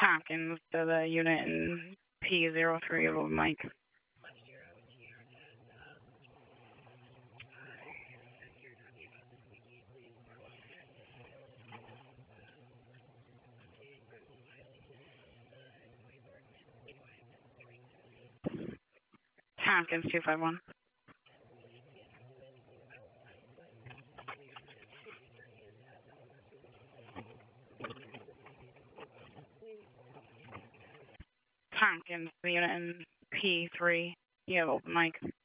Tompkins to the unit in P03 of Mike. Tompkins 251. Tompkins, the unit in P3. You have open mic.